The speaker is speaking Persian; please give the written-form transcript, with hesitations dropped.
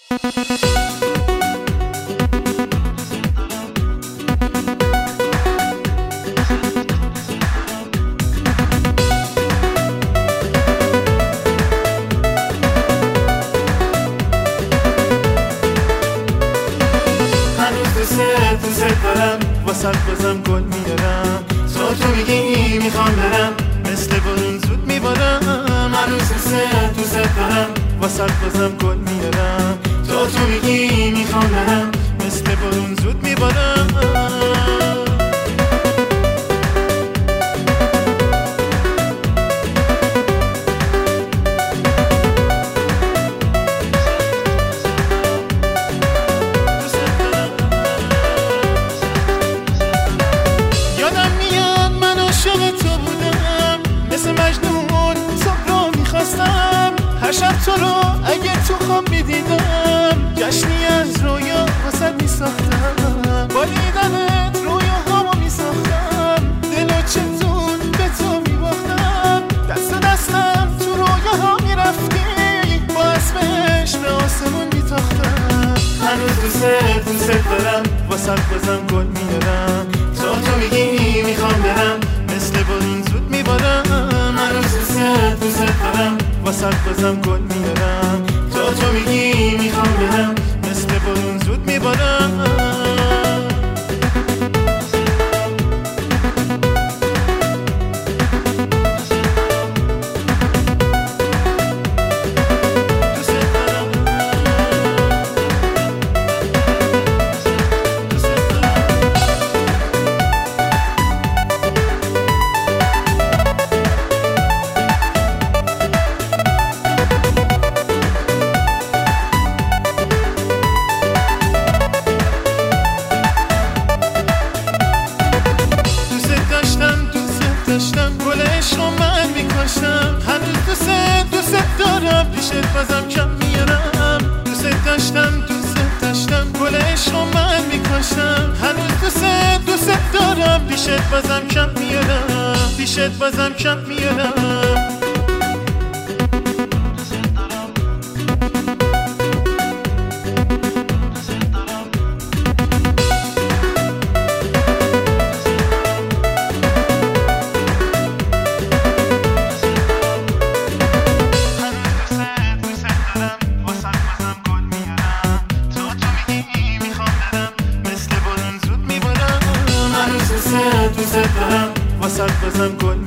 دوست دارم واسه بازم گل میارم تا تو میگی میخوام برم مثل بارون زود میبارم هنوز دوست دارم واسه بازم گل میارم تا تو میگی میخوام برم مثل بارون زود میبارم هر شب تو رو اگه تو خواب میدیدم جشنی از رویا واسد میساختم با دیدنت رویاهامو میساختم دل و چتون به تو میباختم دستم تو رویاها میرفتی با اسمش به آسمون میتاختم هنوز دوست دارم واسد بازم گل میارم تا تو میگی میخوام برم مثل بارون زود میبارم هنوز دوست دارم واسه بازم گل میارم تا تو میگی میخوام برم مثل بارون زود میبارم گل عشق من میکاشم هنوز دوست دارم پیشت بازم کم میارم دوست داشتم گل عشق من میکاشم هنوز دوست دارم پیشت بازم کم میارم دوست دارم واسه بازم گل